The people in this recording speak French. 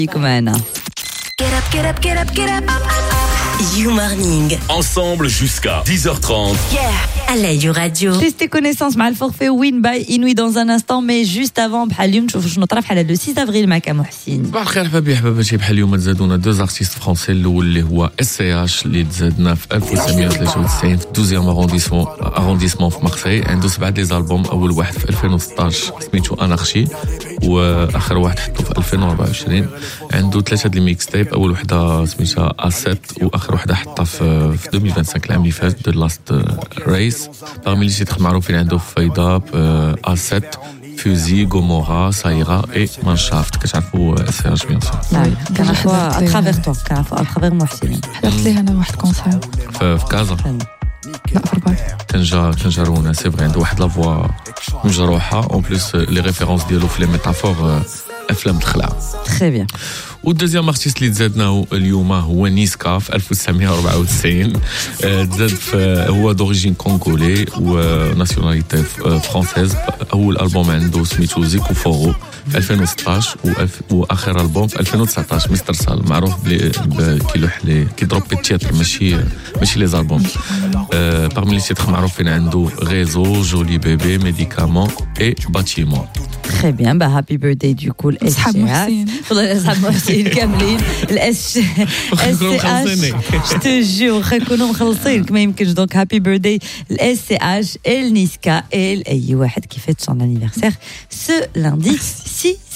معنا. Get up, get up, get up. You Morning. Ensemble jusqu'à 10h30. À la radio. Testez connaissance مع الفورفي وين باي إنوي dans un instant mais juste avant بحال اليوم نشوفوا شنو طرا بحال le 6 avril معك محسن. صباح الخير حبايبي حباباتي بحال اليوم تزادونا دو ارتيست فرونسي الاول اللي هو SCH اللي تزادنا في 1993 في 12 ارونديسمون في مارسي عنده 7 دي زالبوم اول واحد في 2016 سميتو انارشي واخر واحد حطو في 2024 عنده 3 دي ميكس تيب اول وحده سميتها A7 واخر وحده حطها في 2025 العام اللي فات دو لاست ريس parmi les titres معروفين عنده فايداب A7 فوزي غومورا سايرا اي مانشافت كتعرفوا SCH بيان سور كنعرفوا اترافير تو كنعرفوا اترافير محسن حضرت ليه انا واحد كونسير في كازا لا في الرباط كان جارونا سي فري عنده واحد لا فوا مجروحه اون بليس لي ريفيرونس ديالو في لي ميتافور افلام الخلعه تري بيان. والدوزيام ارتيست اللي تزادناه اليوم هو نيسكا في 1994 تزاد هو دوريجين كونغولي وناسيوناليتي فرانسيز اول البوم عنده سميتو زيكو فورو في 2016 واخر البوم في 2019 مستر سال معروف كيلوح لي كيضرب بالتياتر ماشي لي زالبوم parmi les titres معروفين عنده ريزو جولي بيبي ميديكامون اي باتيمون. Très bien, bah happy birthday du coup أصحاب محسن. والله أصحاب محسن كاملين SCH je te jure يكونوا مخلصين ما يمكنش donc happy birthday SCH النيسكا أي واحد qui fête son anniversaire ce lundi 6